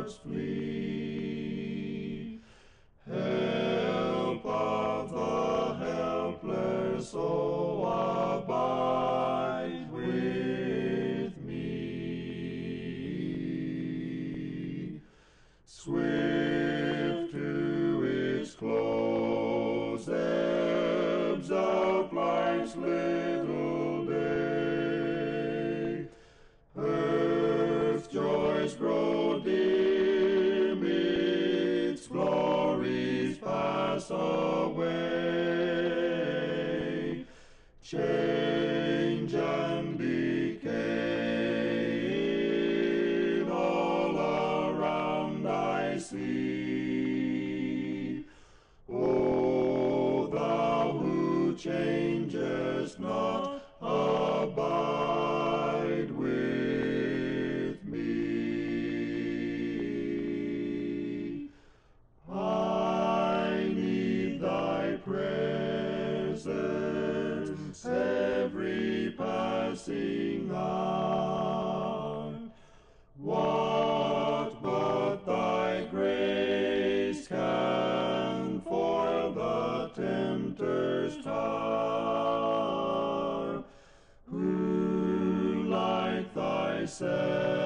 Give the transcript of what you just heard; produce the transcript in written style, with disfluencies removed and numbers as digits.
doubts flee. Help of the helpless, oh, abide with me. Swift to its close ebbs out life's little day. Earth's joys grow dim, its glories pass away. Change and decay in all around I see. O thou who changest not, abide with me. I need thy presence every passing hour. What but thy grace can foil the tempter's tower? Who like thyself